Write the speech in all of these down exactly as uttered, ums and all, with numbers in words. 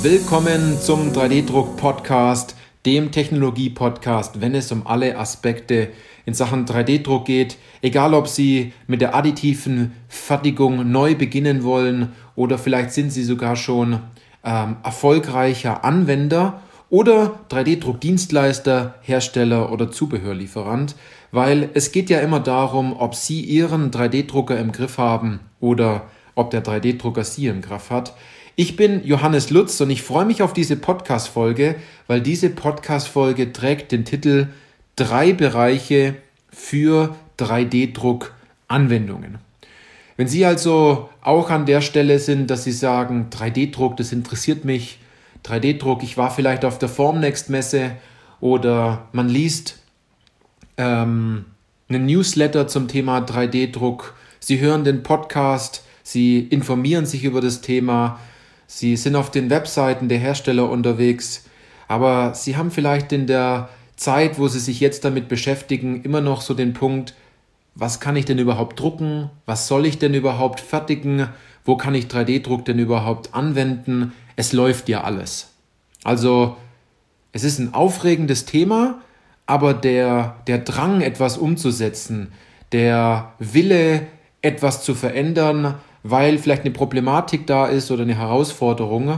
Willkommen zum drei D-Druck-Podcast, dem Technologie-Podcast, wenn es um alle Aspekte in Sachen drei D-Druck geht. Egal, ob Sie mit der additiven Fertigung neu beginnen wollen oder vielleicht sind Sie sogar schon ähm, erfolgreicher Anwender oder drei D-Druck-Dienstleister, Hersteller oder Zubehörlieferant, weil es geht ja immer darum, ob Sie Ihren drei D-Drucker im Griff haben oder ob der drei D-Drucker Sie im Griff hat. Ich bin Johannes Lutz und ich freue mich auf diese Podcast-Folge, weil diese Podcast-Folge trägt den Titel Drei Bereiche für drei D-Druck-Anwendungen. Wenn Sie also auch an der Stelle sind, dass Sie sagen, drei D-Druck, das interessiert mich, drei D-Druck, ich war vielleicht auf der Formnext-Messe oder man liest ähm, einen Newsletter zum Thema drei D-Druck, Sie hören den Podcast, Sie informieren sich über das Thema, Sie sind auf den Webseiten der Hersteller unterwegs, aber Sie haben vielleicht in der Zeit, wo Sie sich jetzt damit beschäftigen, immer noch so den Punkt, was kann ich denn überhaupt drucken, was soll ich denn überhaupt fertigen, wo kann ich drei D-Druck denn überhaupt anwenden, es läuft ja alles. Also es ist ein aufregendes Thema, aber der, der Drang, etwas umzusetzen, der Wille, etwas zu verändern, weil vielleicht eine Problematik da ist oder eine Herausforderung,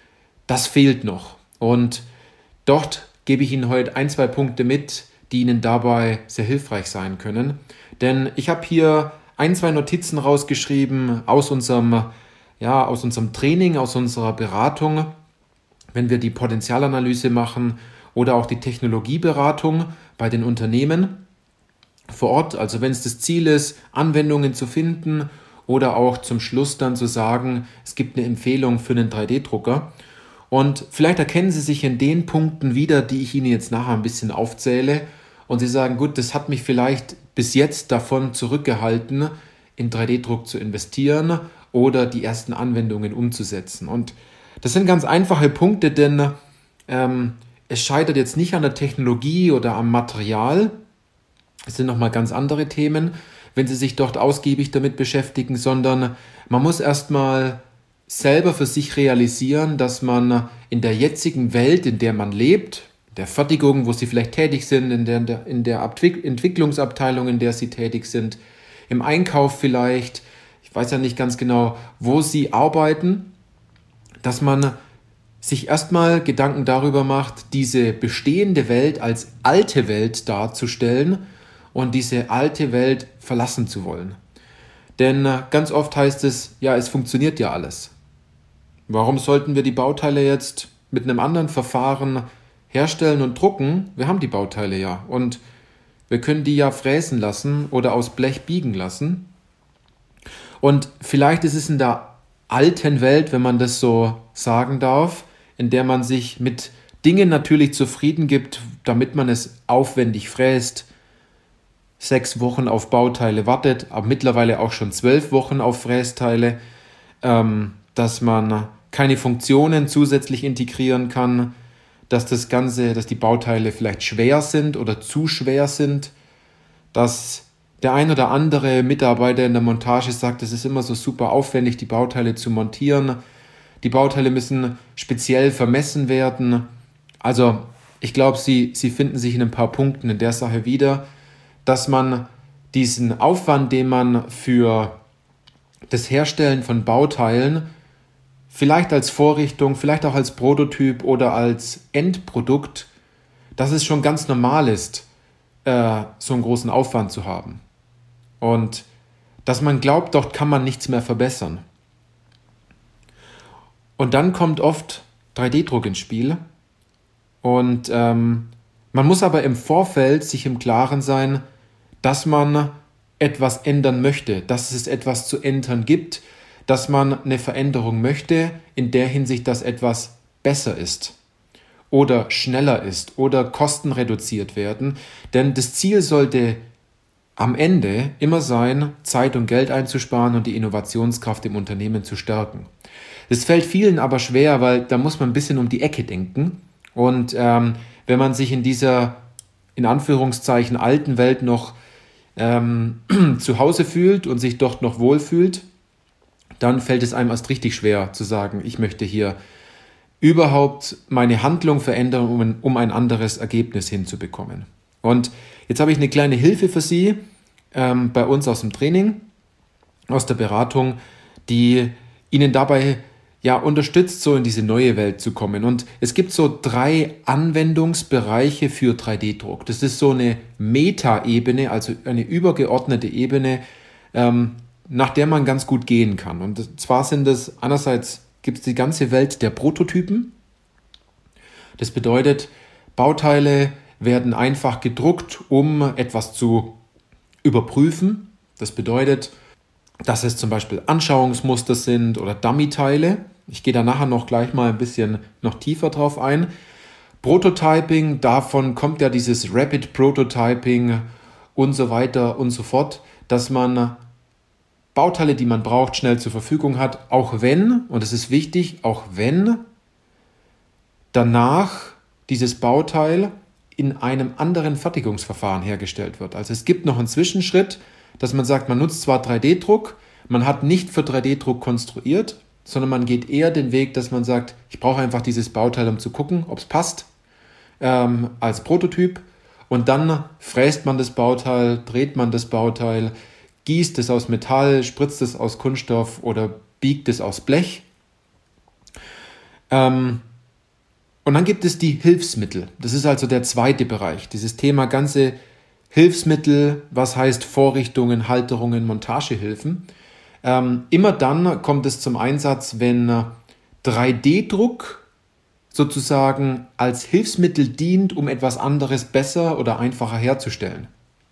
das fehlt noch. Und dort gebe ich Ihnen heute ein, zwei Punkte mit, die Ihnen dabei sehr hilfreich sein können. Denn ich habe hier ein, zwei Notizen rausgeschrieben aus unserem, ja, aus unserem Training, aus unserer Beratung, wenn wir die Potenzialanalyse machen oder auch die Technologieberatung bei den Unternehmen vor Ort. Also wenn es das Ziel ist, Anwendungen zu finden oder auch zum Schluss dann zu sagen, es gibt eine Empfehlung für einen drei D-Drucker. Und vielleicht erkennen Sie sich in den Punkten wieder, die ich Ihnen jetzt nachher ein bisschen aufzähle. Und Sie sagen, gut, das hat mich vielleicht bis jetzt davon zurückgehalten, in drei D-Druck zu investieren oder die ersten Anwendungen umzusetzen. Und das sind ganz einfache Punkte, denn ähm, es scheitert jetzt nicht an der Technologie oder am Material. Es sind nochmal ganz andere Themen, wenn Sie sich dort ausgiebig damit beschäftigen, sondern man muss erstmal selber für sich realisieren, dass man in der jetzigen Welt, in der man lebt, der Fertigung, wo Sie vielleicht tätig sind, in der, in der Entwicklungsabteilung, in der Sie tätig sind, im Einkauf vielleicht, ich weiß ja nicht ganz genau, wo Sie arbeiten, dass man sich erstmal Gedanken darüber macht, diese bestehende Welt als alte Welt darzustellen und diese alte Welt verlassen zu wollen. Denn ganz oft heißt es, ja, es funktioniert ja alles. Warum sollten wir die Bauteile jetzt mit einem anderen Verfahren herstellen und drucken? Wir haben die Bauteile ja und wir können die ja fräsen lassen oder aus Blech biegen lassen. Und vielleicht ist es in der alten Welt, wenn man das so sagen darf, in der man sich mit Dingen natürlich zufrieden gibt, damit man es aufwendig fräst, sechs Wochen auf Bauteile wartet, aber mittlerweile auch schon zwölf Wochen auf Frästeile, ähm, dass man keine Funktionen zusätzlich integrieren kann, dass das Ganze, dass die Bauteile vielleicht schwer sind oder zu schwer sind, dass der ein oder andere Mitarbeiter in der Montage sagt, es ist immer so super aufwendig, die Bauteile zu montieren. Die Bauteile müssen speziell vermessen werden. Also ich glaube, Sie, Sie finden sich in ein paar Punkten in der Sache wieder, dass man diesen Aufwand, den man für das Herstellen von Bauteilen vielleicht als Vorrichtung, vielleicht auch als Prototyp oder als Endprodukt, dass es schon ganz normal ist, äh, so einen großen Aufwand zu haben. Und dass man glaubt, dort kann man nichts mehr verbessern. Und dann kommt oft drei D-Druck ins Spiel. Und ähm, man muss aber im Vorfeld sich im Klaren sein, dass man etwas ändern möchte, dass es etwas zu ändern gibt, dass man eine Veränderung möchte, in der Hinsicht, dass etwas besser ist oder schneller ist oder Kosten reduziert werden. Denn das Ziel sollte am Ende immer sein, Zeit und Geld einzusparen und die Innovationskraft im Unternehmen zu stärken. Das fällt vielen aber schwer, weil da muss man ein bisschen um die Ecke denken. Und ähm, wenn man sich in dieser, in Anführungszeichen, alten Welt noch ähm, zu Hause fühlt und sich dort noch wohlfühlt, dann fällt es einem erst richtig schwer zu sagen, ich möchte hier überhaupt meine Handlung verändern, um ein, um ein anderes Ergebnis hinzubekommen. Und jetzt habe ich eine kleine Hilfe für Sie ähm, bei uns aus dem Training, aus der Beratung, die Ihnen dabei ja unterstützt, so in diese neue Welt zu kommen. Und es gibt so drei Anwendungsbereiche für drei D Druck. Das ist so eine Meta-Ebene, also eine übergeordnete Ebene, ähm, nach der man ganz gut gehen kann. Und zwar sind es einerseits gibt es die ganze Welt der Prototypen. Das bedeutet, Bauteile werden einfach gedruckt, um etwas zu überprüfen. Das bedeutet, dass es zum Beispiel Anschauungsmuster sind oder Dummy-Teile. Ich gehe da nachher noch gleich mal ein bisschen noch tiefer drauf ein. Prototyping, davon kommt ja dieses Rapid Prototyping und so weiter und so fort, dass man Bauteile, die man braucht, schnell zur Verfügung hat, auch wenn, und das ist wichtig, auch wenn danach dieses Bauteil in einem anderen Fertigungsverfahren hergestellt wird. Also es gibt noch einen Zwischenschritt, dass man sagt, man nutzt zwar drei D Druck, man hat nicht für drei D Druck konstruiert, sondern man geht eher den Weg, dass man sagt, ich brauche einfach dieses Bauteil, um zu gucken, ob es passt, ähm, als Prototyp. Und dann fräst man das Bauteil, dreht man das Bauteil, gießt es aus Metall, spritzt es aus Kunststoff oder biegt es aus Blech. Ähm, und dann gibt es die Hilfsmittel. Das ist also der zweite Bereich. Dieses Thema ganze Hilfsmittel, was heißt Vorrichtungen, Halterungen, Montagehilfen. Ähm, immer dann kommt es zum Einsatz, wenn drei D Druck sozusagen als Hilfsmittel dient, um etwas anderes besser oder einfacher herzustellen.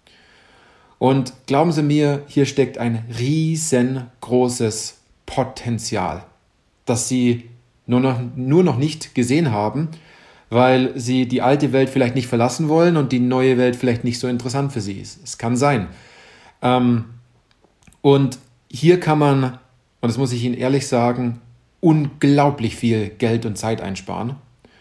Und glauben Sie mir, hier steckt ein riesengroßes Potenzial, das Sie nur noch, nur noch nicht gesehen haben, weil Sie die alte Welt vielleicht nicht verlassen wollen und die neue Welt vielleicht nicht so interessant für Sie ist. Es kann sein. Ähm, und hier kann man, und das muss ich Ihnen ehrlich sagen, unglaublich viel Geld und Zeit einsparen.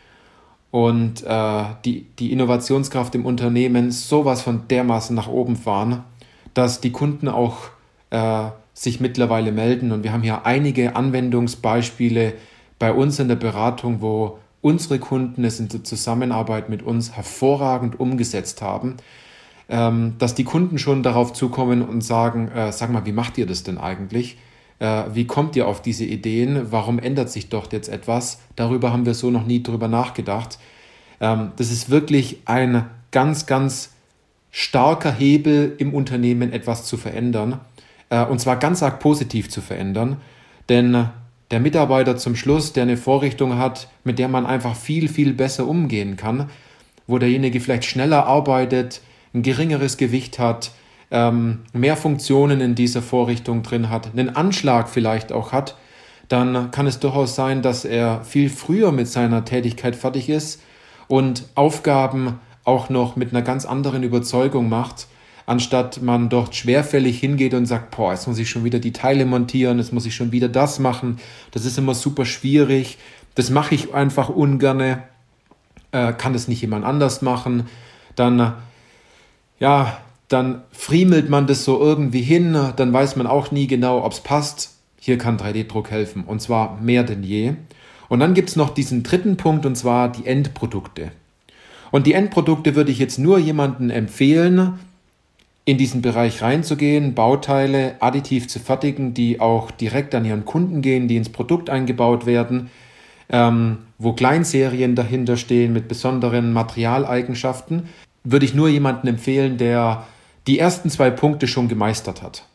Und äh, die, die Innovationskraft im Unternehmen sowas von dermaßen nach oben fahren, dass die Kunden auch äh, sich mittlerweile melden. Und wir haben hier einige Anwendungsbeispiele bei uns in der Beratung, wo unsere Kunden es in der Zusammenarbeit mit uns hervorragend umgesetzt haben, ähm, dass die Kunden schon darauf zukommen und sagen, äh, sag mal, wie macht ihr das denn eigentlich? Äh, wie kommt ihr auf diese Ideen? Warum ändert sich dort jetzt etwas? Darüber haben wir so noch nie drüber nachgedacht. Ähm, das ist wirklich ein ganz, ganz starker Hebel im Unternehmen, etwas zu verändern. Äh, und zwar ganz arg positiv zu verändern. Denn der Mitarbeiter zum Schluss, der eine Vorrichtung hat, mit der man einfach viel, viel besser umgehen kann, wo derjenige vielleicht schneller arbeitet, ein geringeres Gewicht hat, ähm, mehr Funktionen in dieser Vorrichtung drin hat, einen Anschlag vielleicht auch hat, dann kann es durchaus sein, dass er viel früher mit seiner Tätigkeit fertig ist und Aufgaben auch noch mit einer ganz anderen Überzeugung macht, anstatt man dort schwerfällig hingeht und sagt, boah, jetzt muss ich schon wieder die Teile montieren, jetzt muss ich schon wieder das machen, das ist immer super schwierig, das mache ich einfach ungerne, äh, kann das nicht jemand anders machen, dann, ja, dann friemelt man das so irgendwie hin, dann weiß man auch nie genau, ob es passt. Hier kann drei D Druck helfen, und zwar mehr denn je. Und dann gibt es noch diesen dritten Punkt, und zwar die Endprodukte. Und die Endprodukte würde ich jetzt nur jemandem empfehlen, in diesen Bereich reinzugehen, Bauteile additiv zu fertigen, die auch direkt an ihren Kunden gehen, die ins Produkt eingebaut werden, ähm, wo Kleinserien dahinter stehen mit besonderen Materialeigenschaften, würde ich nur jemandem empfehlen, der die ersten zwei Punkte schon gemeistert hat.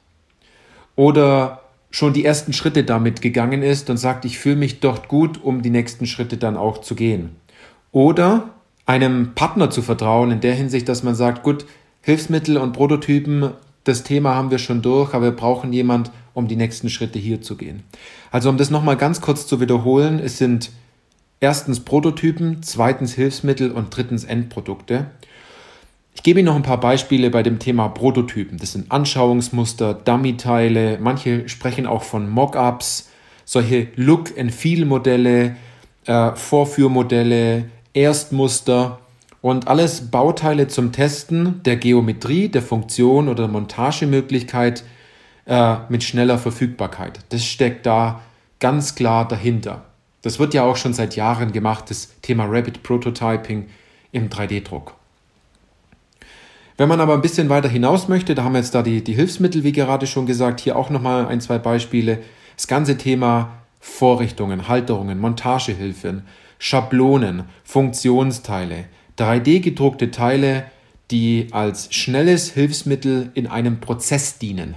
Oder schon die ersten Schritte damit gegangen ist und sagt, ich fühle mich dort gut, um die nächsten Schritte dann auch zu gehen. Oder einem Partner zu vertrauen, in der Hinsicht, dass man sagt, gut, Hilfsmittel und Prototypen, das Thema haben wir schon durch, aber wir brauchen jemand, um die nächsten Schritte hier zu gehen. Also um das nochmal ganz kurz zu wiederholen, es sind erstens Prototypen, zweitens Hilfsmittel und drittens Endprodukte. Ich gebe Ihnen noch ein paar Beispiele bei dem Thema Prototypen. Das sind Anschauungsmuster, Dummy-Teile, manche sprechen auch von Mockups, solche Look-and-Feel-Modelle, äh, Vorführmodelle, Erstmuster und alles Bauteile zum Testen der Geometrie, der Funktion oder der Montagemöglichkeit äh, mit schneller Verfügbarkeit. Das steckt da ganz klar dahinter. Das wird ja auch schon seit Jahren gemacht, das Thema Rapid Prototyping im drei D Druck. Wenn man aber ein bisschen weiter hinaus möchte, da haben wir jetzt da die, die Hilfsmittel, wie gerade schon gesagt, hier auch nochmal ein, zwei Beispiele. Das ganze Thema Vorrichtungen, Halterungen, Montagehilfen, Schablonen, Funktionsteile, drei D gedruckte Teile, die als schnelles Hilfsmittel in einem Prozess dienen.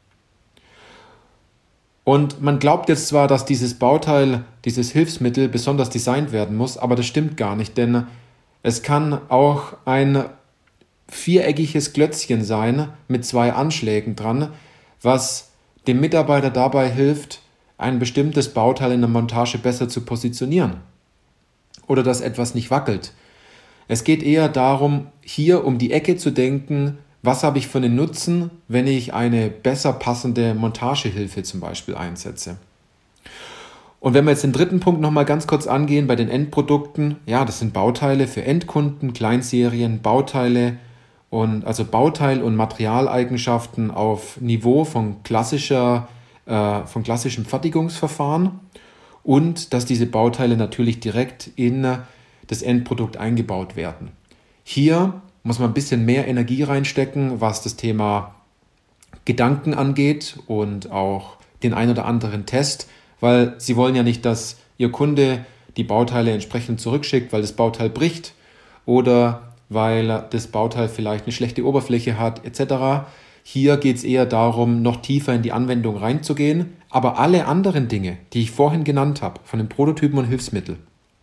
Und man glaubt jetzt zwar, dass dieses Bauteil, dieses Hilfsmittel besonders designt werden muss, aber das stimmt gar nicht, denn es kann auch ein viereckiges Klötzchen sein mit zwei Anschlägen dran, was dem Mitarbeiter dabei hilft, ein bestimmtes Bauteil in der Montage besser zu positionieren oder dass etwas nicht wackelt. Es geht eher darum, hier um die Ecke zu denken, was habe ich für einen Nutzen, wenn ich eine besser passende Montagehilfe zum Beispiel einsetze. Und wenn wir jetzt den dritten Punkt nochmal ganz kurz angehen, bei den Endprodukten, ja, das sind Bauteile für Endkunden, Kleinserien, Bauteile und also Bauteil- und Materialeigenschaften auf Niveau von klassischer, äh, von klassischem Fertigungsverfahren und dass diese Bauteile natürlich direkt in das Endprodukt eingebaut werden. Hier muss man ein bisschen mehr Energie reinstecken, was das Thema Gedanken angeht und auch den ein oder anderen Test, weil Sie wollen ja nicht, dass Ihr Kunde die Bauteile entsprechend zurückschickt, weil das Bauteil bricht oder weil das Bauteil vielleicht eine schlechte Oberfläche hat et cetera. Hier geht es eher darum, noch tiefer in die Anwendung reinzugehen, aber alle anderen Dinge, die ich vorhin genannt habe, von den Prototypen und Hilfsmitteln,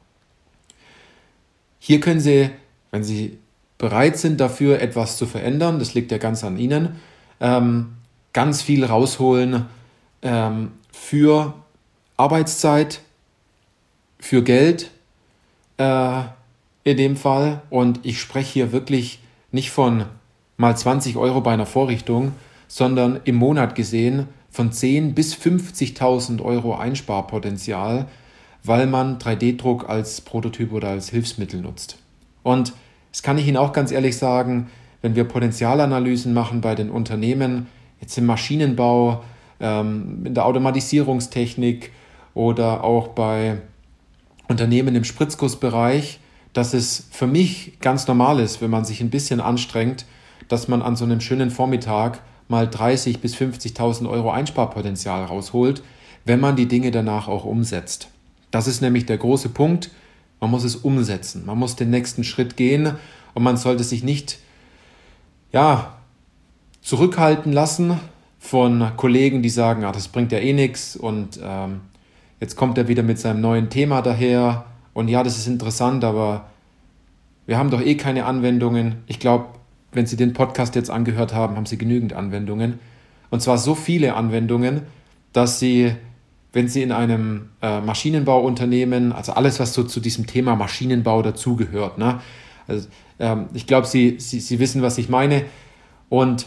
hier können Sie, wenn Sie bereit sind dafür, etwas zu verändern, das liegt ja ganz an Ihnen, ähm, ganz viel rausholen ähm, für Arbeitszeit, für Geld äh, in dem Fall. Und ich spreche hier wirklich nicht von mal zwanzig Euro bei einer Vorrichtung, sondern im Monat gesehen von zehntausend bis fünfzigtausend Euro Einsparpotenzial, weil man drei D Druck als Prototyp oder als Hilfsmittel nutzt. Und das kann ich Ihnen auch ganz ehrlich sagen, wenn wir Potenzialanalysen machen bei den Unternehmen, jetzt im Maschinenbau, ähm, in der Automatisierungstechnik oder auch bei Unternehmen im Spritzgussbereich, dass es für mich ganz normal ist, wenn man sich ein bisschen anstrengt, dass man an so einem schönen Vormittag mal dreißigtausend bis fünfzigtausend Euro Einsparpotenzial rausholt, wenn man die Dinge danach auch umsetzt. Das ist nämlich der große Punkt. Man muss es umsetzen. Man muss den nächsten Schritt gehen und man sollte sich nicht ja, zurückhalten lassen von Kollegen, die sagen, ah, das bringt ja eh nichts und ähm, jetzt kommt er wieder mit seinem neuen Thema daher und ja, das ist interessant, aber wir haben doch eh keine Anwendungen. Ich glaube, wenn Sie den Podcast jetzt angehört haben, haben Sie genügend Anwendungen. Und zwar so viele Anwendungen, dass Sie, wenn Sie in einem äh, Maschinenbauunternehmen, also alles, was so zu diesem Thema Maschinenbau dazugehört, ne? Also, ähm, ich glaube, Sie, Sie, Sie wissen, was ich meine. Und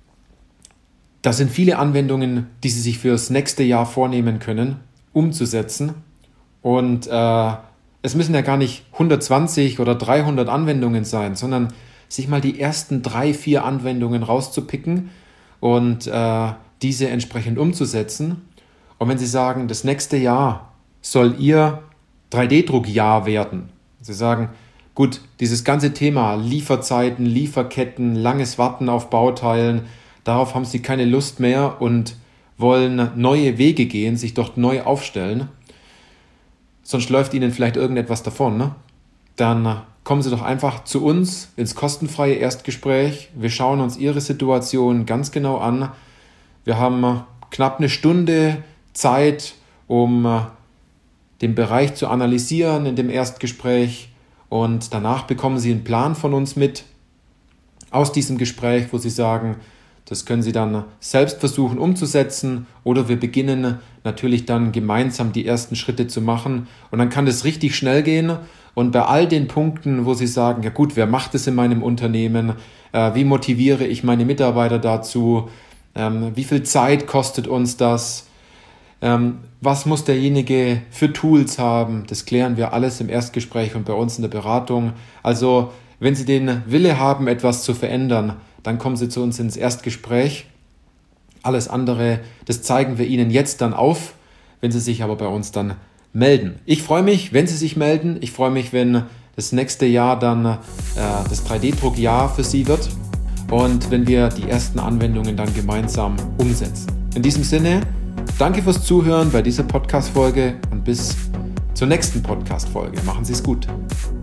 das sind viele Anwendungen, die Sie sich für das nächste Jahr vornehmen können, umzusetzen. Und äh, es müssen ja gar nicht hundertzwanzig oder dreihundert Anwendungen sein, sondern sich mal die ersten drei, vier Anwendungen rauszupicken und äh, diese entsprechend umzusetzen. Und wenn Sie sagen, das nächste Jahr soll Ihr drei D Druck-Jahr werden, Sie sagen, gut, dieses ganze Thema Lieferzeiten, Lieferketten, langes Warten auf Bauteilen, darauf haben Sie keine Lust mehr und wollen neue Wege gehen, sich dort neu aufstellen, sonst läuft Ihnen vielleicht irgendetwas davon, ne? Dann kommen Sie doch einfach zu uns ins kostenfreie Erstgespräch. Wir schauen uns Ihre Situation ganz genau an. Wir haben knapp eine Stunde Zeit, um den Bereich zu analysieren in dem Erstgespräch und danach bekommen Sie einen Plan von uns mit aus diesem Gespräch, wo Sie sagen, das können Sie dann selbst versuchen umzusetzen oder wir beginnen natürlich dann gemeinsam die ersten Schritte zu machen und dann kann das richtig schnell gehen und bei all den Punkten, wo Sie sagen, ja gut, wer macht es in meinem Unternehmen, äh, wie motiviere ich meine Mitarbeiter dazu, ähm, wie viel Zeit kostet uns das, ähm, was muss derjenige für Tools haben, das klären wir alles im Erstgespräch und bei uns in der Beratung. Also wenn Sie den Wille haben, etwas zu verändern, dann kommen Sie zu uns ins Erstgespräch. Alles andere, das zeigen wir Ihnen jetzt dann auf. Wenn Sie sich aber bei uns dann melden. Ich freue mich, wenn Sie sich melden. Ich freue mich, wenn das nächste Jahr dann äh, das drei D Druck-Jahr für Sie wird und wenn wir die ersten Anwendungen dann gemeinsam umsetzen. In diesem Sinne, danke fürs Zuhören bei dieser Podcast-Folge und bis zur nächsten Podcast-Folge. Machen Sie es gut.